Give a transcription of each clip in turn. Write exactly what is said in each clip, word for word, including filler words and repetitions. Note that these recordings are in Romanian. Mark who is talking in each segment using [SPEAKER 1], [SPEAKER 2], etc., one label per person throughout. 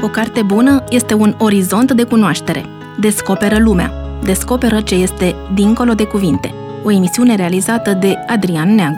[SPEAKER 1] O carte bună este un orizont de cunoaștere. Descoperă lumea. Descoperă ce este dincolo de cuvinte. O emisiune realizată de Adrian Neagu.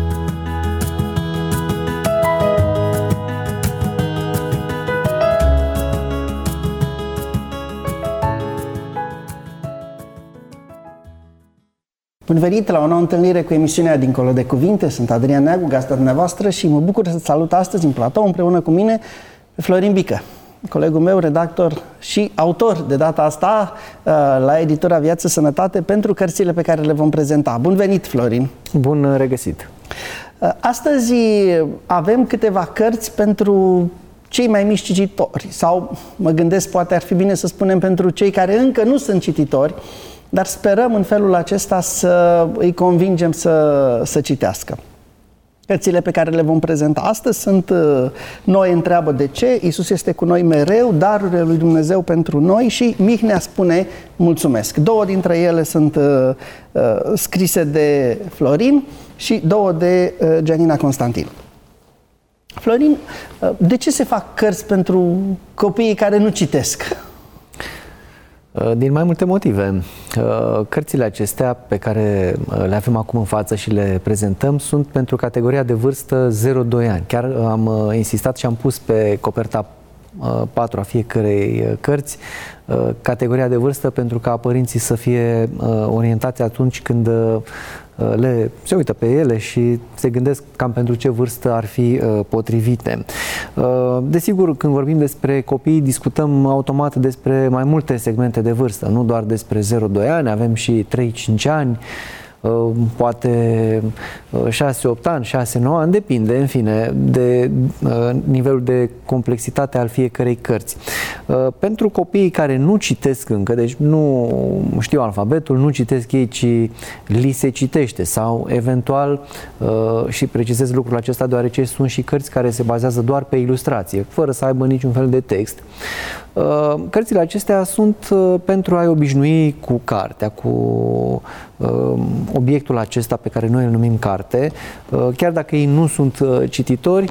[SPEAKER 2] Bun venit la o nouă întâlnire cu emisiunea Dincolo de Cuvinte. Sunt Adrian Neagu, gazda dumneavoastră, și mă bucur să salut astăzi în platou împreună cu mine pe Florin Bică, colegul meu, redactor și autor de data asta la editura Viață Sănătate pentru cărțile pe care le vom prezenta. Bun venit, Florin!
[SPEAKER 3] Bun regăsit!
[SPEAKER 2] Astăzi avem câteva cărți pentru cei mai mici cititori, sau mă gândesc, poate ar fi bine să spunem pentru cei care încă nu sunt cititori, dar sperăm în felul acesta să îi convingem să, să citească. Cărțile pe care le vom prezenta astăzi sunt Noe întreabă de ce, Iisus este cu noi mereu, Darurile lui Dumnezeu pentru noi și Mihnea spune mulțumesc. Două dintre ele sunt uh, uh, scrise de Florin și două de uh, Gianina Constantin. Florin, uh, de ce se fac cărți pentru copiii care nu citesc?
[SPEAKER 3] Din mai multe motive. Cărțile acestea pe care le avem acum în față și le prezentăm sunt pentru categoria de vârstă zero doi ani. Chiar am insistat și am pus pe coperta patru a fiecărei cărți categoria de vârstă pentru ca părinții să fie orientați atunci când le, se uită pe ele și se gândesc cam pentru ce vârstă ar fi uh, potrivite. Uh, desigur, când vorbim despre copii, discutăm automat despre mai multe segmente de vârstă, nu doar despre zero doi ani, avem și trei cinci ani, uh, poate șase opt ani, șase nouă ani, depinde, în fine, de uh, nivelul de complexitate al fiecărei cărți. Uh, pentru copiii care nu citesc încă, deci nu știu alfabetul, nu citesc ei, ci li se citește sau eventual, uh, și precizez lucrul acesta deoarece sunt și cărți care se bazează doar pe ilustrație, fără să aibă niciun fel de text. Uh, cărțile acestea sunt uh, pentru a-i obișnui cu cartea, cu uh, obiectul acesta pe care noi îl numim carte. Chiar dacă ei nu sunt cititori,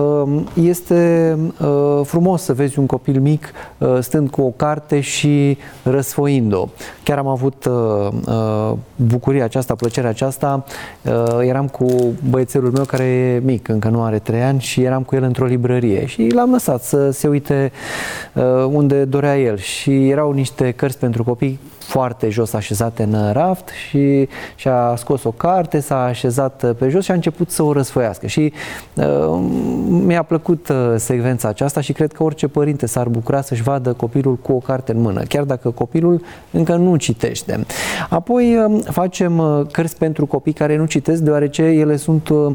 [SPEAKER 3] este frumos să vezi un copil mic stând cu o carte și răsfoind-o. Chiar am avut bucuria aceasta, plăcerea aceasta. Eram cu băiețelul meu care e mic, încă nu are trei ani, și eram cu el într-o librărie și l-am lăsat să se uite unde dorea el. Și erau niște cărți pentru copii foarte jos așezate în raft și și-a scos o carte, s-a așezat pe jos și a început să o răsfoiască. Și uh, mi-a plăcut uh, secvența aceasta și cred că orice părinte s-ar bucura să-și vadă copilul cu o carte în mână, chiar dacă copilul încă nu citește. Apoi uh, facem uh, cărți pentru copii care nu citesc, deoarece ele sunt, uh,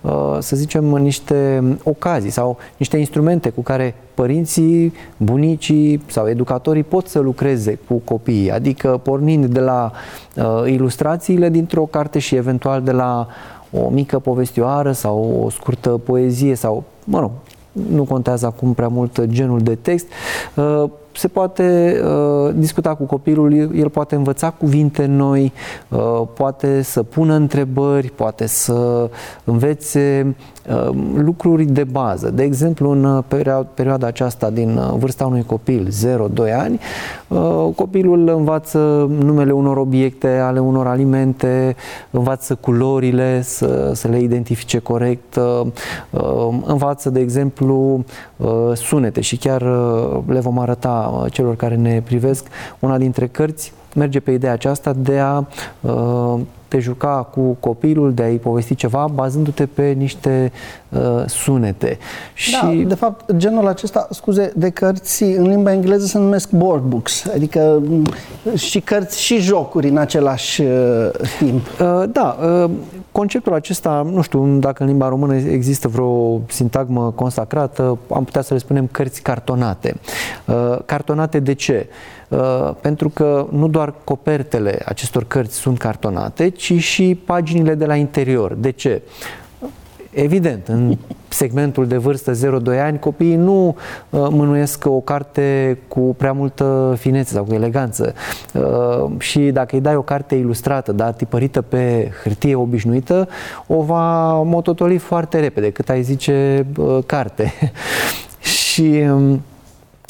[SPEAKER 3] să zicem, niște ocazii sau niște instrumente cu care părinții, bunicii sau educatorii pot să lucreze cu copiii, adică pornind de la uh, ilustrațiile dintr-o carte și eventual de la o mică povestioară sau o scurtă poezie sau, mă rog, nu contează acum prea mult genul de text, uh, se poate uh, discuta cu copilul, el poate învăța cuvinte noi, uh, poate să pună întrebări, poate să învețe uh, lucruri de bază. De exemplu, în perioada aceasta din vârsta unui copil, zero doi ani, uh, copilul învață numele unor obiecte, ale unor alimente, învață culorile, să, să le identifice corect, uh, învață, de exemplu, uh, sunete și chiar uh, le vom arăta celor care ne privesc. Una dintre cărți merge pe ideea aceasta de a uh, te juca cu copilul, de a-i povesti ceva, bazându-te pe niște uh, sunete.
[SPEAKER 2] Da, și... de fapt, genul acesta, scuze, de cărți în limba engleză se numesc board books, adică și cărți și jocuri în același uh, timp.
[SPEAKER 3] Uh, da, uh, conceptul acesta, nu știu dacă în limba română există vreo sintagmă consacrată, am putea să le spunem cărți cartonate. Uh, cartonate de ce? Uh, pentru că nu doar copertele acestor cărți sunt cartonate, ci și paginile de la interior. De ce? Evident, în segmentul de vârstă zero doi ani, copiii nu uh, mânuiesc o carte cu prea multă finețe sau cu eleganță. Uh, și dacă îi dai o carte ilustrată, dar tipărită pe hârtie obișnuită, o va mototoli foarte repede, cât ai zice uh, carte. Și... Um,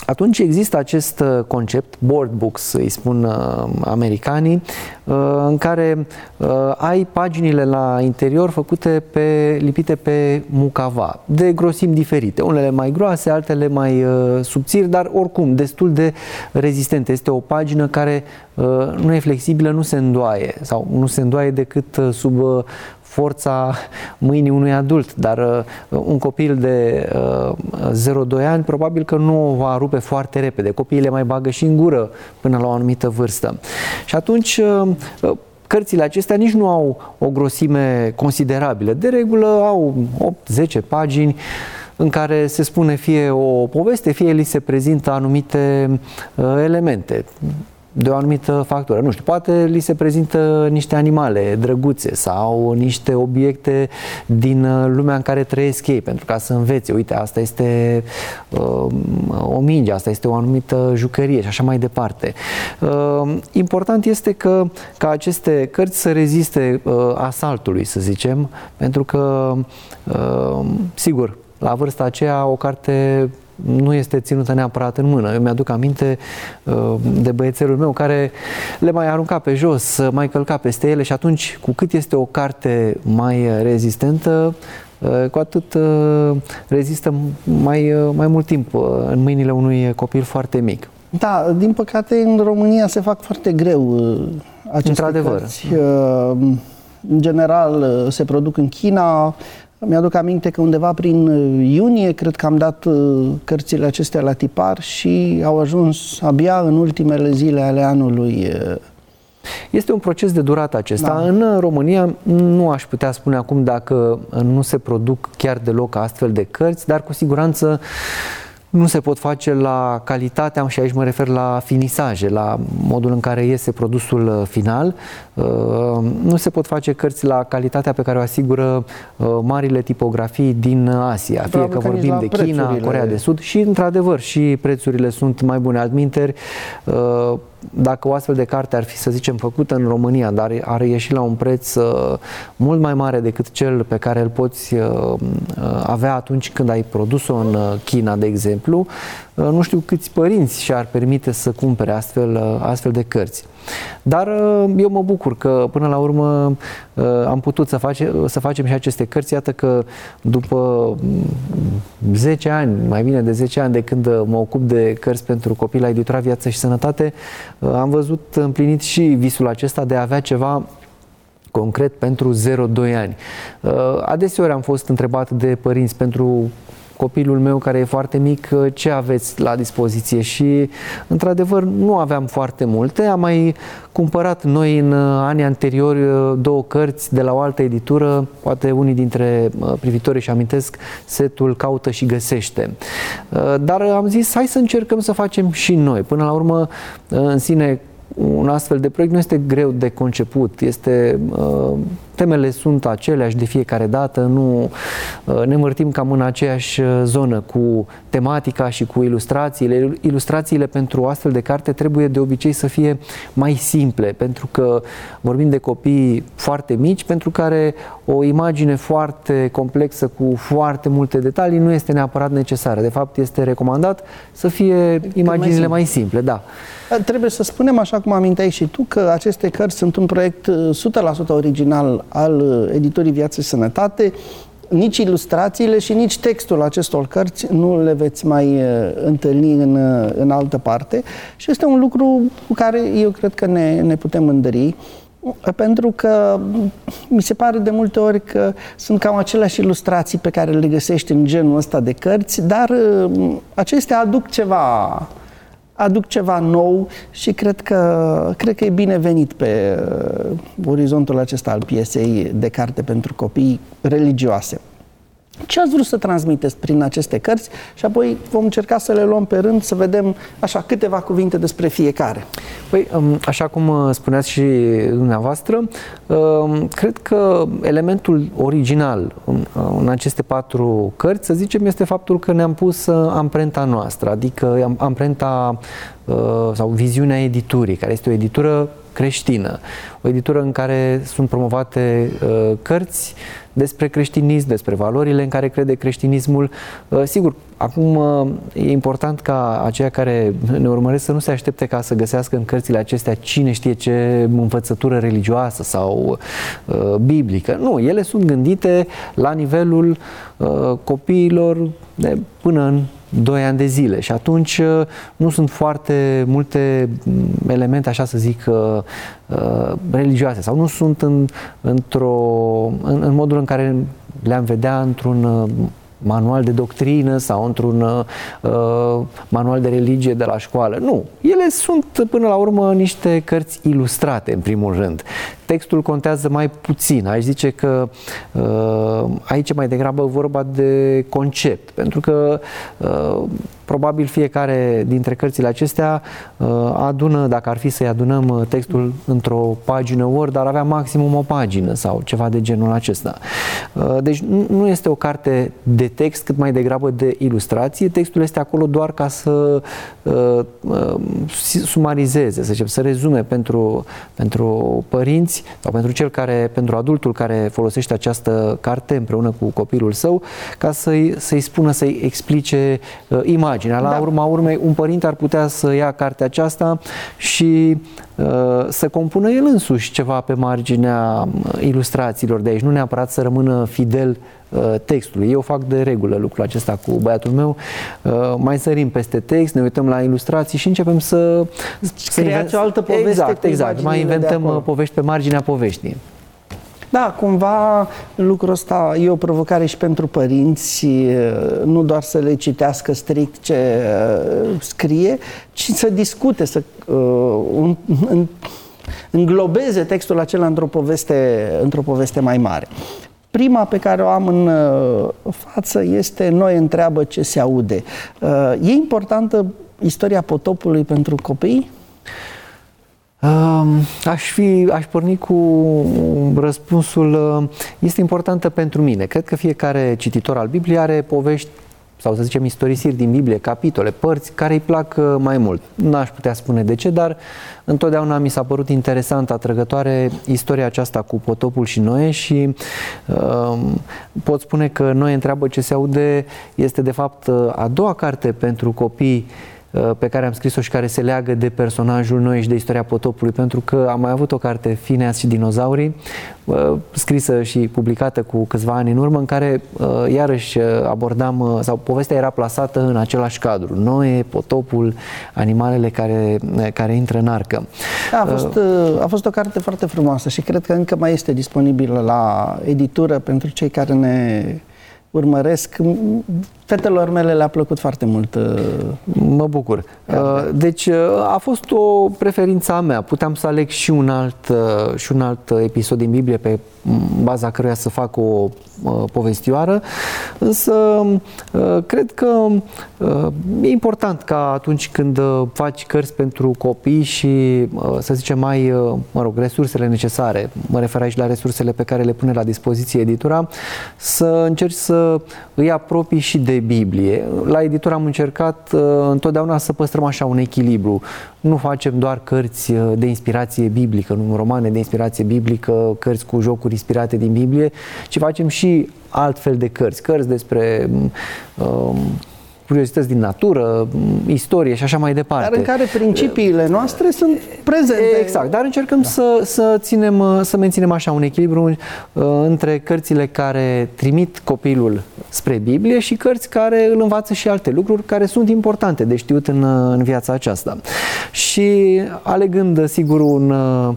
[SPEAKER 3] atunci există acest concept, board books, îi spun uh, americanii, uh, în care uh, ai paginile la interior făcute pe, lipite pe mucava, de grosimi diferite, unele mai groase, altele mai uh, subțiri, dar oricum destul de rezistente. Este o pagină care uh, nu e flexibilă, nu se îndoaie sau nu se îndoaie decât uh, sub uh, forța mâinii unui adult, dar uh, un copil de uh, zero doi ani probabil că nu o va rupe foarte repede. Copiii le mai bagă și în gură până la o anumită vârstă. Și atunci uh, cărțile acestea nici nu au o grosime considerabilă. De regulă au opt zece pagini în care se spune fie o poveste, fie li se prezintă anumite uh, elemente de o anumită factură. Nu știu, poate li se prezintă niște animale drăguțe sau niște obiecte din lumea în care trăiesc ei, pentru ca să învețe, uite, asta este uh, o minge, asta este o anumită jucărie și așa mai departe. Uh, important este că, ca aceste cărți să reziste uh, asaltului, să zicem, pentru că, uh, sigur, la vârsta aceea o carte nu este ținută neapărat în mână. Eu mi-aduc aminte uh, de băiețelul meu care le mai arunca pe jos, mai călca peste ele și atunci, cu cât este o carte mai rezistentă, uh, cu atât uh, rezistă mai, uh, mai mult timp uh, în mâinile unui copil foarte mic.
[SPEAKER 2] Da, din păcate în România se fac foarte greu uh, aceste
[SPEAKER 3] Într-adevăr.
[SPEAKER 2] cărți. Uh, în general uh, se produc în China. Mi-aduc aminte că undeva prin iunie, cred că am dat cărțile acestea la tipar și au ajuns abia în ultimele zile ale anului.
[SPEAKER 3] Este un proces de durată acesta.
[SPEAKER 2] Da.
[SPEAKER 3] În România nu aș putea spune acum dacă nu se produc chiar deloc astfel de cărți, dar cu siguranță nu se pot face la calitatea, și aici mă refer la finisaje, la modul în care iese produsul final. Nu se pot face cărți la calitatea pe care o asigură marile tipografii din Asia, fie că vorbim de China, Coreea de Sud, și într-adevăr și prețurile sunt mai bune. Altminteri, dacă o astfel de carte ar fi, să zicem, făcută în România, dar ar ieși la un preț uh, mult mai mare decât cel pe care îl poți uh, avea atunci când ai produs-o în China, de exemplu, uh, nu știu câți părinți și-ar permite să cumpere astfel, uh, astfel de cărți. Dar uh, eu mă bucur că până la urmă uh, am putut să, face, să facem și aceste cărți. Iată că după zece ani, mai bine de zece ani de când mă ocup de cărți pentru copii la editura Viață și Sănătate, am văzut împlinit și visul acesta de a avea ceva concret pentru zero doi ani. Adeseori am fost întrebat de părinți pentru copilul meu care e foarte mic, ce aveți la dispoziție? Și într-adevăr nu aveam foarte multe. Am mai cumpărat noi în anii anteriori două cărți de la o altă editură, poate unii dintre privitorii își amintesc setul Caută și Găsește. Dar am zis, hai să încercăm să facem și noi. Până la urmă, în sine, un astfel de proiect nu este greu de conceput, este, temele sunt aceleași de fiecare dată, nu ne mărtim cam în aceeași zonă cu tematica și cu ilustrațiile. Ilustrațiile pentru astfel de carte trebuie de obicei să fie mai simple, pentru că vorbim de copii foarte mici, pentru care o imagine foarte complexă cu foarte multe detalii nu este neapărat necesară. De fapt, este recomandat să fie imaginile mai simple. Da.
[SPEAKER 2] Trebuie să spunem, așa cum aminteai și tu, că aceste cărți sunt un proiect o sută la sută original al editurii Viață și Sănătate. Nici ilustrațiile și nici textul acestor cărți nu le veți mai întâlni în, în altă parte și este un lucru cu care eu cred că ne, ne putem mândri, pentru că mi se pare de multe ori că sunt cam aceleași ilustrații pe care le găsești în genul ăsta de cărți, dar acestea aduc ceva aduc ceva nou și cred că, cred că e binevenit pe uh, orizontul acesta al piesei de carte pentru copii religioase. Ce ați vrut să transmiteți prin aceste cărți și apoi vom încerca să le luăm pe rând, să vedem așa câteva cuvinte despre fiecare.
[SPEAKER 3] Păi, așa cum spuneați și dumneavoastră, cred că elementul original în aceste patru cărți, să zicem, este faptul că ne-am pus amprenta noastră, adică amprenta sau viziunea editurii, care este o editură creștină, o editură în care sunt promovate cărți despre creștinism, despre valorile în care crede creștinismul. Sigur, acum e important ca aceia care ne urmăresc să nu se aștepte ca să găsească în cărțile acestea cine știe ce învățătură religioasă sau uh, biblică. Nu, ele sunt gândite la nivelul uh, copiilor de până în doi ani de zile și atunci uh, nu sunt foarte multe elemente, așa să zic, uh, uh, religioase sau nu sunt în, într-o, în, în modul în care le-am vedea într-un uh, manual de doctrină sau într-un uh, manual de religie de la școală. Nu. Ele sunt până la urmă niște cărți ilustrate în primul rând. Textul contează mai puțin. Aș zice că uh, aici mai degrabă vorba de concept, pentru că uh, probabil fiecare dintre cărțile acestea uh, adună, dacă ar fi să-i adunăm textul într-o pagină Word, ar avea maximum o pagină sau ceva de genul acesta. Uh, deci nu este o carte de text, cât mai degrabă de ilustrație. Textul este acolo doar ca să uh, uh, sumarizeze, să zicem, să rezume pentru, pentru părinți sau pentru cel care, pentru adultul care folosește această carte împreună cu copilul său, ca să-i, să-i spună, să-i explice uh, imaginea. La da. urma urmei, un părinte ar putea să ia cartea aceasta și uh, să compună el însuși ceva pe marginea ilustrațiilor de aici, nu neapărat să rămână fidel textului. Eu fac de regulă lucrul acesta cu băiatul meu. Mai sărim peste text, ne uităm la ilustrații și începem să...
[SPEAKER 2] Creați o altă poveste.
[SPEAKER 3] Exact, exact. Mai inventăm povești pe marginea poveștii.
[SPEAKER 2] Da, cumva lucrul ăsta e o provocare și pentru părinți, nu doar să le citească strict ce scrie, ci să discute, să uh, în, înglobeze textul acela într-o poveste, într-o poveste mai mare. Prima pe care o am în față este Noe întreabă ce se aude. E importantă istoria potopului pentru copii?
[SPEAKER 3] Aș, fi, aș porni cu răspunsul, este importantă pentru mine. Cred că fiecare cititor al Bibliei are povești sau să zicem istorisiri din Biblie, capitole, părți care îi plac mai mult. N-aș putea spune de ce, dar întotdeauna mi s-a părut interesant, atrăgătoare istoria aceasta cu potopul și Noe și uh, pot spune că Noe întreabă ce se aude este de fapt a doua carte pentru copii pe care am scris-o și care se leagă de personajul Noe și de istoria potopului, pentru că am mai avut o carte, Phineas și dinozaurii, scrisă și publicată cu câțiva ani în urmă, în care iarăși abordam, sau povestea era plasată în același cadru. Noe, potopul, animalele care, care intră în arcă.
[SPEAKER 2] Da, a, fost, a fost o carte foarte frumoasă și cred că încă mai este disponibilă la editură pentru cei care ne urmăresc. Fetelor mele le-a plăcut foarte mult.
[SPEAKER 3] Mă bucur. Deci a fost o preferință a mea. Puteam să aleg și un alt, și un alt episod din Biblie pe baza căruia să fac o povestioară, însă cred că e important ca atunci când faci cărți pentru copii și, să zicem, mai, mă rog, resursele necesare, mă refer aici la resursele pe care le pune la dispoziție editura, să încerci să îi apropii și de Biblie. La editură am încercat uh, întotdeauna să păstrăm așa un echilibru. Nu facem doar cărți de inspirație biblică, nu romane de inspirație biblică, cărți cu jocuri inspirate din Biblie, ci facem și altfel de cărți, cărți despre uh, curiozități din natură, istorie și așa mai departe.
[SPEAKER 2] Dar în care principiile noastre sunt prezente.
[SPEAKER 3] Exact, dar încercăm da. să, să, ținem, să menținem așa un echilibru uh, între cărțile care trimit copilul spre Biblie și cărți care îl învață și alte lucruri care sunt importante de știut în, în viața aceasta. Și alegând, sigur, un,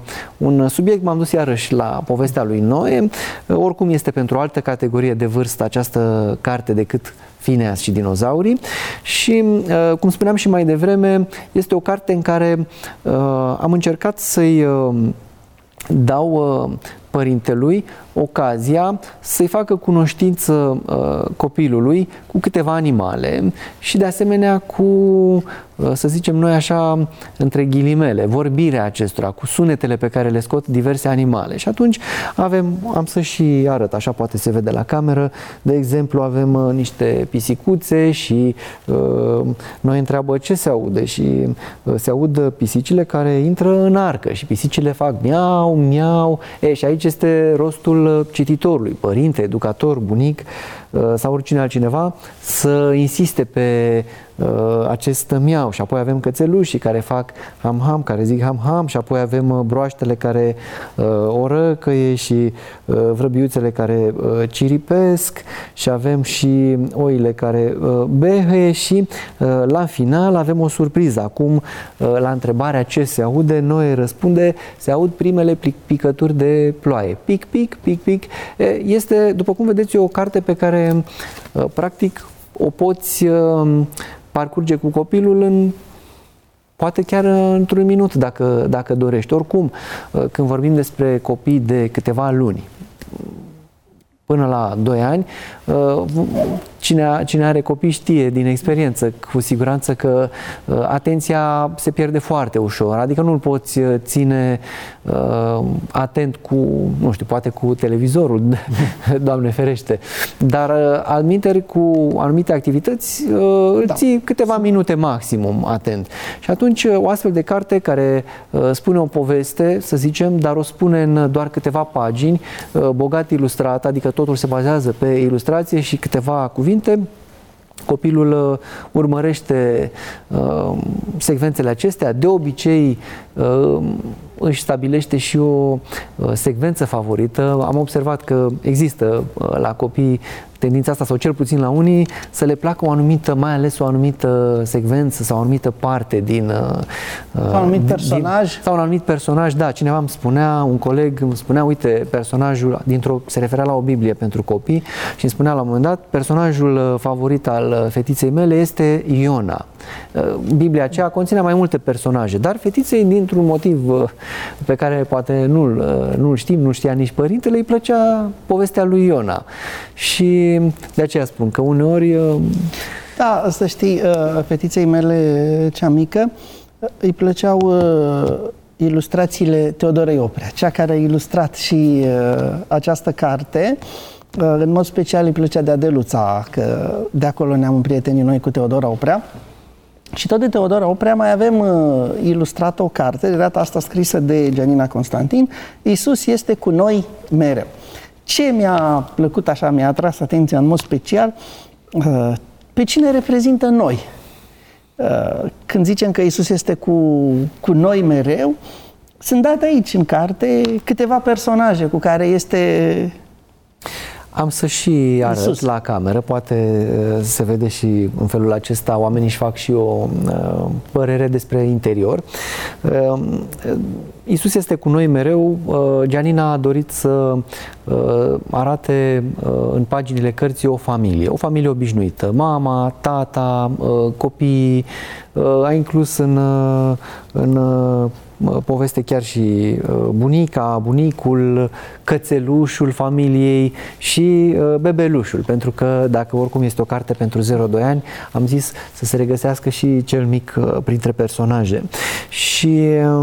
[SPEAKER 3] un subiect, m-am dus iarăși la povestea lui Noe. Oricum este pentru o altă categorie de vârstă această carte decât Phineas și dinozaurii și, cum spuneam și mai devreme, este o carte în care uh, am încercat să-i uh, dau uh, părintelui ocazia să-i facă cunoștință uh, copilului cu câteva animale și de asemenea cu, uh, să zicem noi așa, între ghilimele, vorbirea acestora, cu sunetele pe care le scot diverse animale. Și atunci avem, am să și arăt, așa poate se vede la cameră, de exemplu avem uh, niște pisicuțe și uh, noi întreabă ce se aude și uh, se aud pisicile care intră în arcă și pisicile fac miau, miau. E, și aici este rostul rolul cititorului, părinte, educator, bunic sau oricine altcineva, să insiste pe acest miau. Și apoi avem cățelușii care fac ham-ham, care zic ham-ham, și apoi avem broaștele care o răcăie și vrăbiuțele care ciripesc și avem și oile care behăie și la final avem o surpriză. Acum, la întrebarea ce se aude, Noe răspunde: se aud primele picături de ploaie. Pic, pic, pic, pic. Este, după cum vedeți, o carte pe care practic o poți parcurge cu copilul în poate chiar într-un minut, dacă, dacă dorești. Oricum, când vorbim despre copii de câteva luni până la doi ani, cine, cine are copii știe din experiență cu siguranță că atenția se pierde foarte ușor, adică nu-l poți ține atent cu, nu știu, poate cu televizorul, Doamne ferește, dar alminteri cu anumite activități îl da. ții câteva minute maximum atent. Și atunci o astfel de carte care spune o poveste, să zicem, dar o spune în doar câteva pagini, bogat ilustrat, adică totul se bazează pe ilustrație și câteva cuvinte, copilul urmărește uh, secvențele acestea, de obicei uh, își stabilește și o uh, secvență favorită. Am observat că există uh, la copii tendința asta, sau cel puțin la unii, să le placă o anumită, mai ales o anumită secvență sau o anumită parte din... Uh,
[SPEAKER 2] sau un anumit personaj.
[SPEAKER 3] Din, sau un anumit personaj, da. Cineva îmi spunea, un coleg îmi spunea, uite, personajul, dintr-o, se referea la o Biblie pentru copii și îmi spunea la un moment dat, personajul favorit al fetiței mele este Iona. Biblia aceea conține mai multe personaje, dar fetiței, dintr-un motiv pe care poate nu-l, nu-l știm, nu știa nici părintele, îi plăcea povestea lui Iona. Și de aceea spun că uneori...
[SPEAKER 2] Da, să știi, fetiței mele cea mică îi plăceau ilustrațiile Teodorei Oprea, cea care a ilustrat și această carte. În mod special îi plăcea de Adeluța, că de acolo ne-am împrietenit noi cu Teodora Oprea. Și tot de Teodora Oprea mai avem uh, ilustrată o carte, de data asta scrisă de Gianina Constantin, Iisus este cu noi mereu. Ce mi-a plăcut așa, mi-a atras atenția în mod special, uh, pe cine reprezintă noi. Uh, când zicem că Iisus este cu, cu noi mereu, sunt date aici în carte câteva personaje cu care este...
[SPEAKER 3] Am să și arăt Iisus la cameră, poate se vede și în felul acesta, oamenii își fac și o uh, părere despre interior. Uh, Iisus este cu noi mereu. Uh, Gianina a dorit să uh, arate uh, în paginile cărții o familie, o familie obișnuită. Mama, tata, uh, copiii, uh, a inclus în, uh, în uh, poveste chiar și bunica, bunicul, cățelușul familiei și bebelușul, pentru că dacă oricum este o carte pentru zero doi ani, am zis să se regăsească și cel mic printre personaje. Și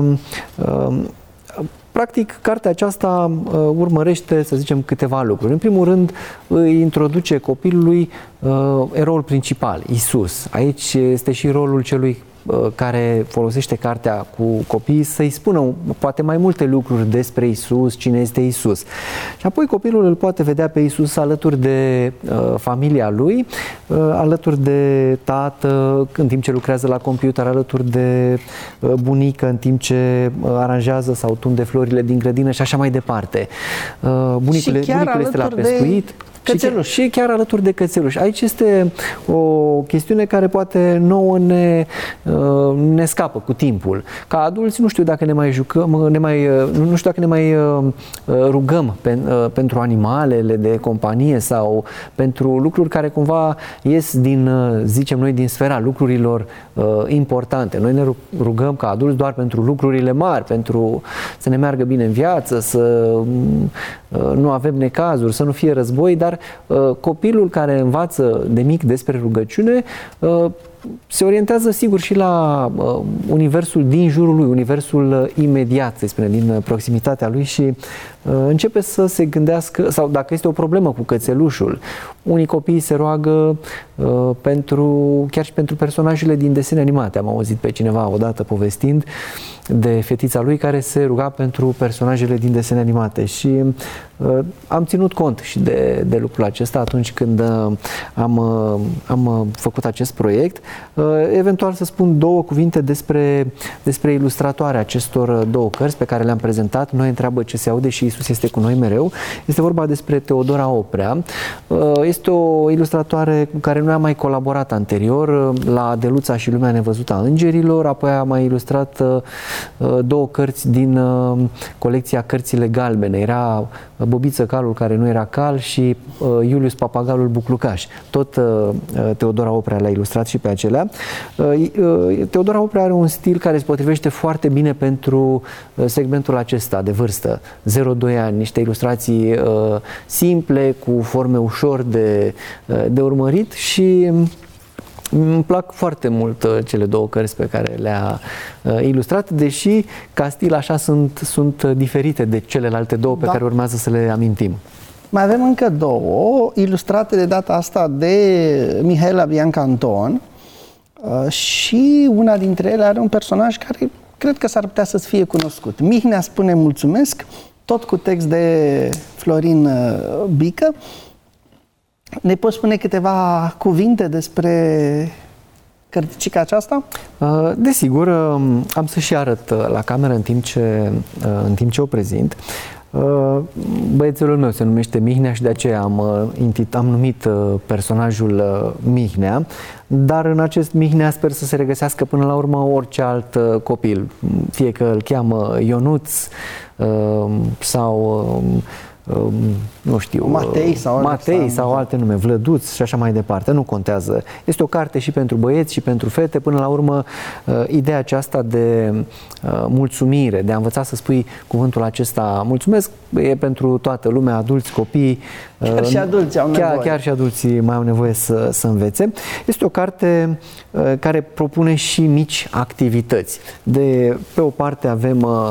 [SPEAKER 3] practic, cartea aceasta uh, urmărește, să zicem, câteva lucruri. În primul rând, îi introduce copilului uh, eroul principal, Iisus. Aici este și rolul celui care folosește cartea cu copiii să-i spună poate mai multe lucruri despre Iisus, cine este Iisus. Și apoi copilul îl poate vedea pe Iisus alături de uh, familia lui, uh, alături de tată în timp ce lucrează la computer, alături de uh, bunică în timp ce uh, aranjează sau tunde florile din grădină și așa mai departe. Uh, bunicul, bunicul este la pescuit.
[SPEAKER 2] Cățeluș.
[SPEAKER 3] Și chiar alături de cățeluș. Aici este o chestiune care poate nouă ne, ne scapă cu timpul. Ca adulți nu știu dacă ne mai jucăm, ne mai, nu știu dacă ne mai rugăm pe, pentru animalele de companie sau pentru lucruri care cumva ies din, zicem noi, din sfera lucrurilor importante. Noi ne rugăm ca adulți doar pentru lucrurile mari, pentru să ne meargă bine în viață, să nu avem necazuri, să nu fie război, dar uh, copilul care învață de mic despre rugăciune uh, se orientează sigur și la uh, universul din jurul lui, universul uh, imediat, să spunem, din uh, proximitatea lui și uh, începe să se gândească, sau dacă este o problemă cu cățelușul, unii copii se roagă uh, pentru, chiar și pentru personajele din desene animate. Am auzit pe cineva odată povestind de fetița lui care se ruga pentru personajele din desene animate și uh, am ținut cont și de, de lucrul acesta atunci când uh, am, uh, am uh, făcut acest proiect. Uh, eventual să spun două cuvinte despre, despre ilustratoarea acestor două cărți pe care le-am prezentat. Noi întreabă ce se aude și Iisus este cu noi mereu. Este vorba despre Teodora Oprea. Uh, este o ilustratoare cu care noi am mai colaborat anterior uh, la Adeluța și Lumea Nevăzută a Îngerilor, apoi a mai ilustrat uh, două cărți din uh, colecția Cărțile Galbene. Era Bobiță Calul care nu era cal și uh, Iulius Papagalul Buclucaș. Tot uh, Teodora Oprea le-a ilustrat și pe acelea. Uh, uh, Teodora Oprea are un stil care se potrivește foarte bine pentru uh, segmentul acesta de vârstă, zero doi ani, niște ilustrații uh, simple, cu forme ușor de, uh, de urmărit și îmi plac foarte mult uh, cele două cărți pe care le-a uh, ilustrat, deși ca stil așa sunt, sunt diferite de celelalte două pe da. care urmează să le amintim.
[SPEAKER 2] Mai avem încă două, ilustrate de data asta de Mihaela Bianca Anton uh, și una dintre ele are un personaj care cred că s-ar putea să-ți fie cunoscut. Mihnea spune mulțumesc, tot cu text de Florin uh, Bică. Ne poți spune câteva cuvinte despre cărticica aceasta?
[SPEAKER 3] Desigur, am să și arăt la cameră în timp ce, în timp ce o prezint. Băiețelul meu se numește Mihnea și de aceea am, am numit personajul Mihnea, dar în acest Mihnea sper să se regăsească până la urmă orice alt copil, fie că îl cheamă Ionuț sau nu știu,
[SPEAKER 2] Matei sau,
[SPEAKER 3] Matei sau alte nume, Vlăduț și așa mai departe, nu contează. Este o carte și pentru băieți și pentru fete. Până la urmă, ideea aceasta de mulțumire, de a învăța să spui cuvântul acesta mulțumesc, e pentru toată lumea, adulți, copii.
[SPEAKER 2] Chiar și adulții au nevoie.
[SPEAKER 3] Chiar, chiar și adulții mai au nevoie să, să învețe. Este o carte care propune și mici activități. De, pe o parte avem uh,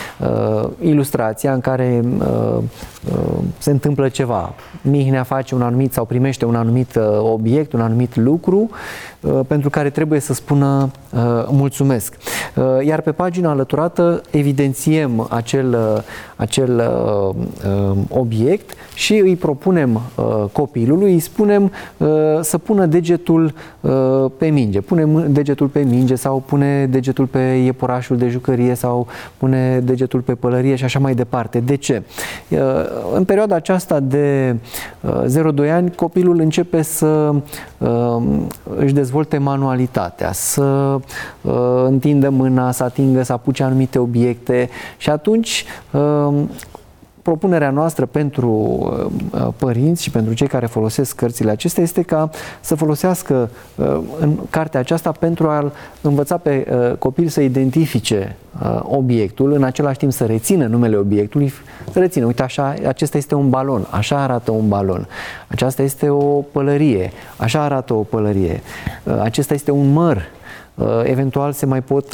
[SPEAKER 3] uh, ilustrația în care uh, uh, se întâmplă ceva. Mihnea face un anumit sau primește un anumit uh, obiect, un anumit lucru uh, pentru care trebuie să spună uh, mulțumesc. Uh, iar pe pagina alăturată evidențiem acel, uh, acel uh, uh, obiect și îi propunem uh, copilului, îi spunem uh, să pună degetul uh, pe minge. Pune degetul pe minge sau pune degetul pe iepurașul de jucărie sau pune degetul pe pălărie și așa mai departe. De ce? Uh, în perioada aceasta de uh, zero doi ani, copilul începe să uh, își dezvolte manualitatea, să uh, întindă mâna, să atingă, să apuce anumite obiecte și atunci uh, propunerea noastră pentru uh, părinți și pentru cei care folosesc cărțile acestea este ca să folosească uh, în cartea aceasta pentru a învăța pe uh, copil să identifice uh, obiectul, în același timp să rețină numele obiectului, să rețină, uite așa, acesta este un balon, așa arată un balon, aceasta este o pălărie, așa arată o pălărie, uh, acesta este un măr. Eventual se mai pot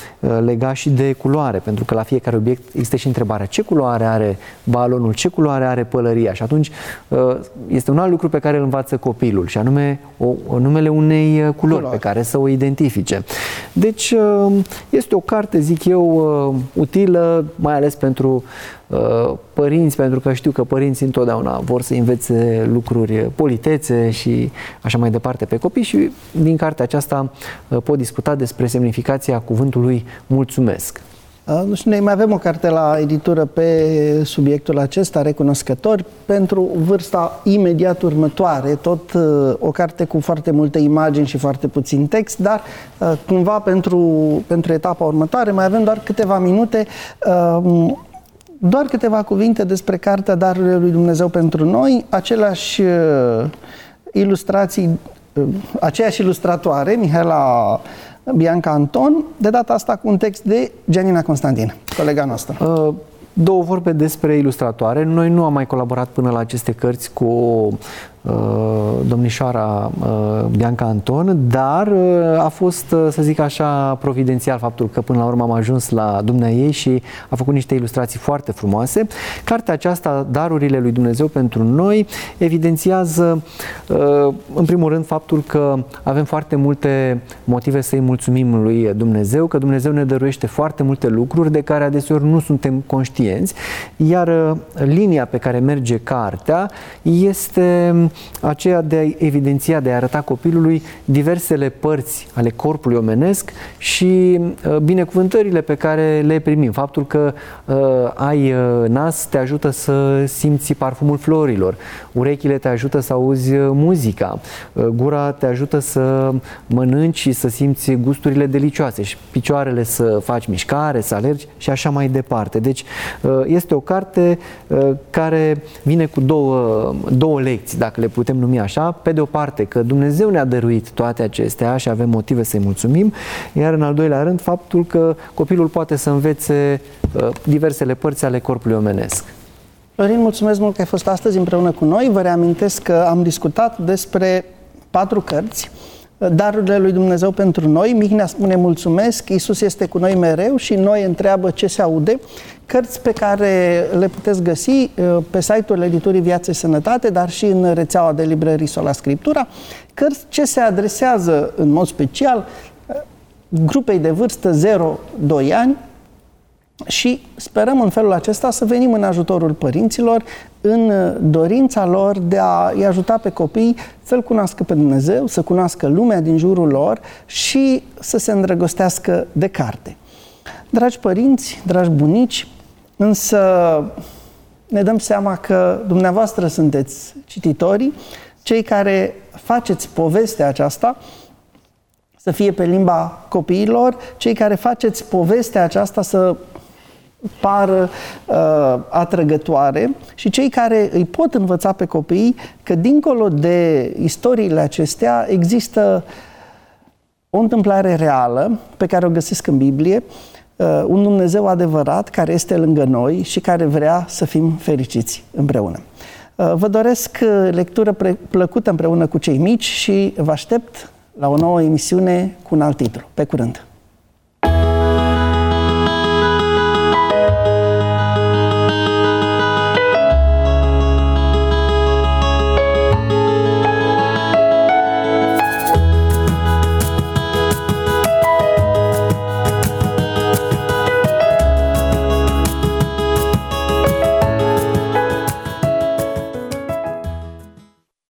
[SPEAKER 3] lega și de culoare, pentru că la fiecare obiect există și întrebarea ce culoare are balonul, ce culoare are pălăria și atunci este un alt lucru pe care îl învață copilul și anume o, numele unei culori Culoare. pe care să o identifice. Deci este o carte, zic eu, utilă, mai ales pentru părinți, pentru că știu că părinții întotdeauna vor să învețe lucruri, politețe și așa mai departe pe copii și din cartea aceasta pot discuta despre semnificația cuvântului mulțumesc.
[SPEAKER 2] Nu știu, noi mai avem o carte la editură pe subiectul acesta, Recunoscători, pentru vârsta imediat următoare, tot o carte cu foarte multe imagini și foarte puțin text, dar cumva pentru, pentru etapa următoare mai avem doar câteva minute. Doar câteva cuvinte despre Cartea Darurile lui Dumnezeu pentru noi, aceleași uh, ilustrații, uh, aceeași ilustratoare, Mihaela Bianca Anton, de data asta cu un text de Gianina Constantin, colega noastră. Uh.
[SPEAKER 3] Două vorbe despre ilustratoare. Noi nu am mai colaborat până la aceste cărți cu domnișoara Bianca Anton, dar a fost, să zic așa, providențial faptul că până la urmă am ajuns la dumneaei și a făcut niște ilustrații foarte frumoase. Cartea aceasta, Darurile lui Dumnezeu pentru noi, evidențiază în primul rând faptul că avem foarte multe motive să-i mulțumim lui Dumnezeu, că Dumnezeu ne dăruiește foarte multe lucruri de care adeseori nu suntem conștienți, iar linia pe care merge cartea este aceea de a evidenția, de a arăta copilului diversele părți ale corpului omenesc și binecuvântările pe care le primim. Faptul că uh, ai nas te ajută să simți parfumul florilor, urechile te ajută să auzi muzica, gura te ajută să mănânci și să simți gusturile delicioase și picioarele să faci mișcare, să alergi și așa mai departe. Deci este o carte care vine cu două, două lecții, dacă le putem numi așa. Pe de o parte că Dumnezeu ne-a dăruit toate acestea și avem motive să-i mulțumim, iar în al doilea rând faptul că copilul poate să învețe diversele părți ale corpului omenesc.
[SPEAKER 2] Florin, mulțumesc mult că ai fost astăzi împreună cu noi. Vă reamintesc că am discutat despre patru cărți, Darurile lui Dumnezeu pentru noi, Mihnea spune mulțumesc, Iisus este cu noi mereu și Noi întreabă ce se aude, cărți pe care le puteți găsi pe site-ul Editurii Viață și Sănătate, dar și în rețeaua de librării Sola Scriptura, cărți ce se adresează în mod special grupei de vârstă zero doi ani, și sperăm în felul acesta să venim în ajutorul părinților în dorința lor de a-i ajuta pe copii să-L cunoască pe Dumnezeu, să cunoască lumea din jurul lor și să se îndrăgostească de carte. Dragi părinți, dragi bunici, însă ne dăm seama că dumneavoastră sunteți cititorii, cei care faceți povestea aceasta să fie pe limba copiilor, cei care faceți povestea aceasta să pară uh, atrăgătoare și cei care îi pot învăța pe copii că dincolo de istoriile acestea există o întâmplare reală pe care o găsesc în Biblie, uh, un Dumnezeu adevărat care este lângă noi și care vrea să fim fericiți împreună. Uh, vă doresc lectură plăcută împreună cu cei mici și vă aștept la o nouă emisiune cu un alt titlu. Pe curând!